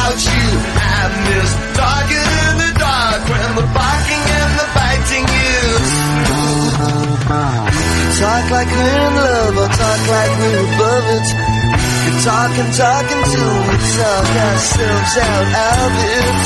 without you. I miss talking in the dark when the barking and the biting is. Talk like we're in love or talk like we're above it. Could talk and talk until we talk ourselves out of it.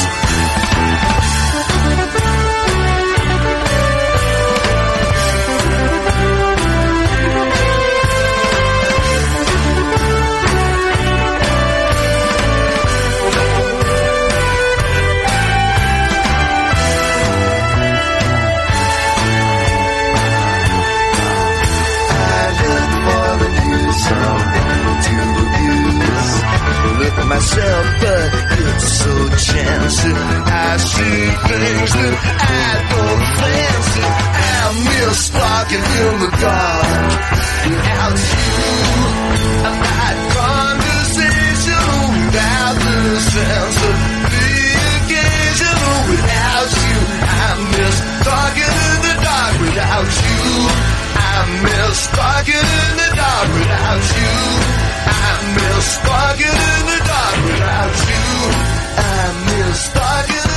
Look at myself, but it's so chancy. I see things that I don't fancy. I miss talking in the dark without you. I'm not conversation without the sense of the occasion. Without you, I miss talking in the dark without you. I miss talking in the dark without you. I miss talking in the dark without you. I miss talking